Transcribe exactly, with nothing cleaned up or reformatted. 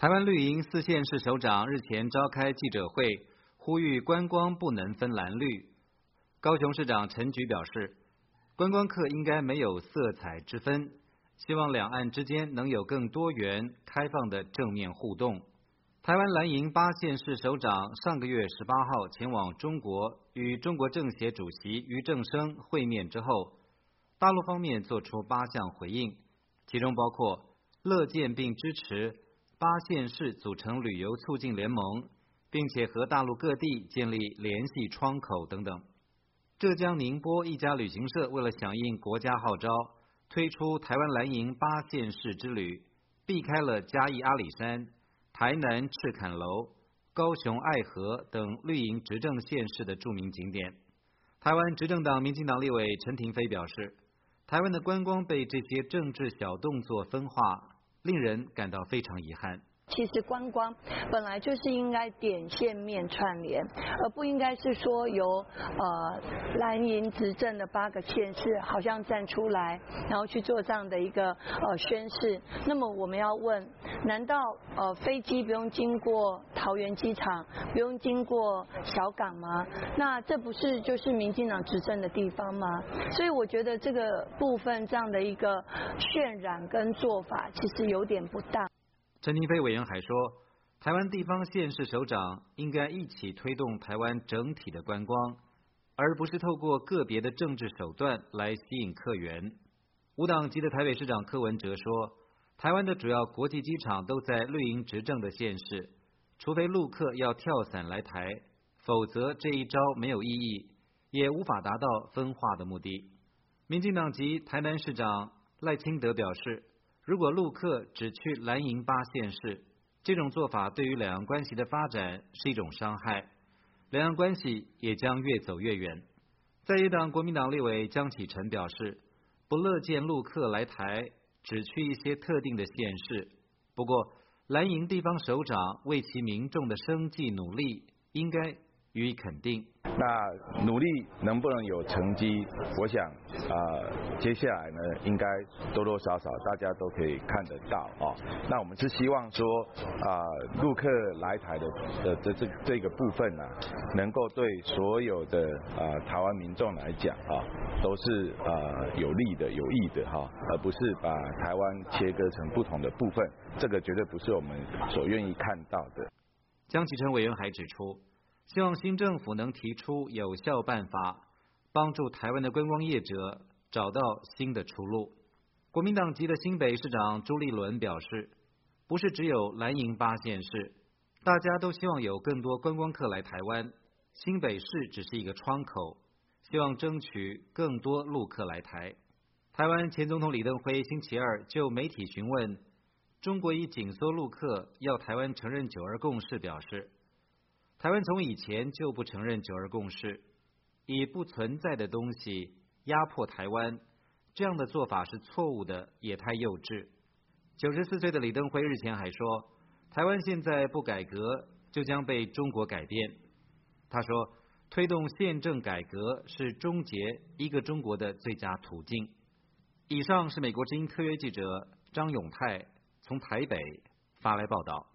台湾绿营四县市首长日前召开记者会，呼吁观光不能分蓝绿。高雄市长陈菊表示，观光客应该没有色彩之分，希望两岸之间能有更多元、开放的正面互动。台湾蓝营八县市首长上个月十八号前往中国，与中国政协主席俞正声会面之后，大陆方面做出八项回应，其中包括乐见并支持八县市组成旅游促进联盟，并且和大陆各地建立联系窗口等等。浙江宁波一家旅行社为了响应国家号召，推出台湾蓝营八县市之旅，避开了嘉义阿里山、台南赤坎楼、高雄爱河等绿营执政县市的著名景点。台湾执政党民进党立委陈亭妃表示，台湾的观光被这些政治小动作分化，令人感到非常遗憾。 其实观光本来就是应该点线面串联，而不应该是说由呃蓝营执政的八个县市好像站出来，然后去做这样的一个呃宣示。那么我们要问，难道呃飞机不用经过桃园机场，不用经过小港吗？那这不是就是民进党执政的地方吗？所以我觉得这个部分这样的一个渲染跟做法，其实有点不当。 陈亭妃委员还说，台湾地方县市首长应该一起推动台湾整体的观光，而不是透过个别的政治手段来吸引客源。无党籍的台北市长柯文哲说，台湾的主要国际机场都在绿营执政的县市，除非陆客要跳伞来台，否则这一招没有意义，也无法达到分化的目的。民进党籍台南市长赖清德表示，如果陆客只去蓝营八县市，这种做法对于两岸关系的发展是一种伤害，两岸关系也将越走越远。在野党国民党立委江启臣表示，不乐见陆客来台只去一些特定的县市，不过蓝营地方首长为其民众的生计努力，应该予以肯定。 那努力能不能有成绩，我想啊、呃，接下来呢，应该多多少少大家都可以看得到哦。那我们是希望说啊、呃，陆客来台的的这这这个部分呢、啊，能够对所有的啊、呃、台湾民众来讲啊，都是啊、呃、有利的、有益的哈、哦，而不是把台湾切割成不同的部分，这个绝对不是我们所愿意看到的。 江启臣委员还指出，希望新政府能提出有效办法，帮助台湾的观光业者找到新的出路。国民党籍的新北市长朱立伦表示，不是只有蓝营八县市，大家都希望有更多观光客来台湾，新北市只是一个窗口，希望争取更多陆客来台。台湾前总统李登辉星期二就媒体询问中国以紧缩陆客要台湾承认九二共识表示，台湾从以前就不承认九二共识，以不存在的东西压迫台湾，这样的做法是错误的，也太幼稚。九十四岁的李登辉日前还说，台湾现在不改革，就将被中国改变。他说，推动宪政改革是终结一个中国的最佳途径。以上是美国之音特约记者张永泰从台北发来报道。